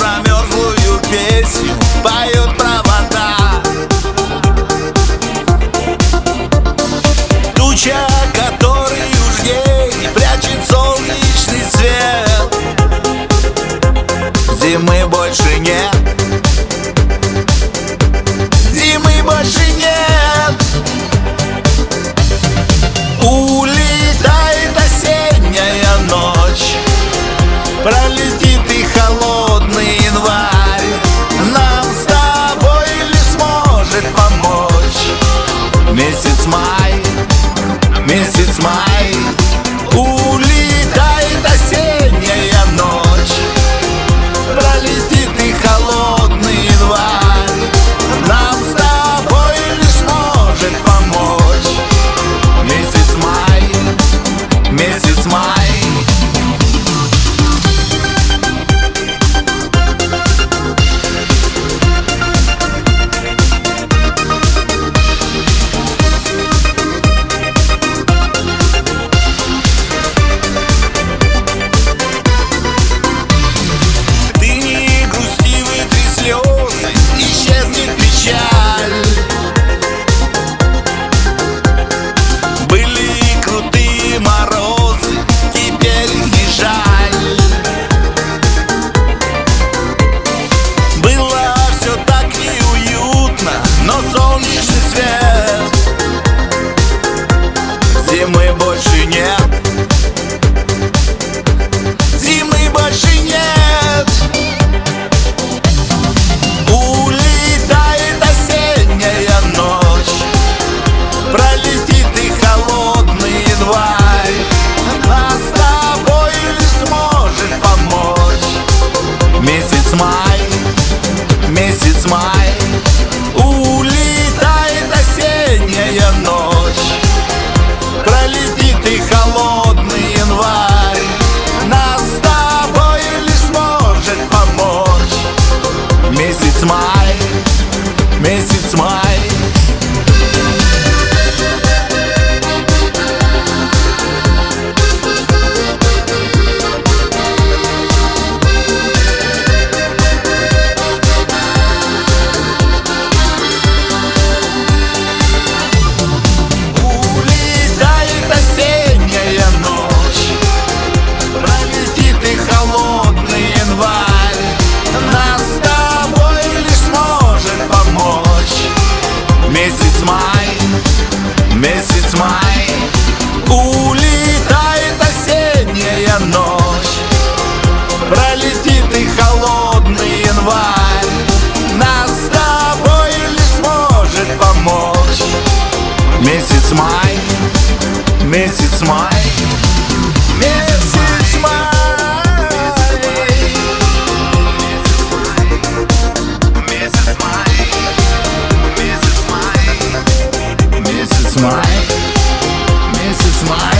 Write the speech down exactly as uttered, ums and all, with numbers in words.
промерзлую песню поют провода. Туча, который уж день прячет солнечный свет. Зимы больше нет, зимы больше нет. Улетает осенняя ночь, пролетит и холодный январь. Нам с тобой ли сможет помочь месяц май, месяц май? Улетает осенняя ночь, пролетит и холодный январь. Нам с тобой ли сможет помочь месяц май, месяц май? Солнечный свет, зимы больше нет, зимы больше нет. Улетает осенняя ночь, пролетит и холодный январь. Нас с тобой ли сможет помочь месяц май, месяц май? Улетает осенняя ночь, пролетит и холодный январь. Нас с тобой ли сможет помочь месяц май, месяц май? Месяц май, месяц май. Улетает осенняя ночь, пролетит и холодный январь. Нас с тобой ли сможет помочь месяц май, месяц май? Месяц май. Месяц май, месяц май.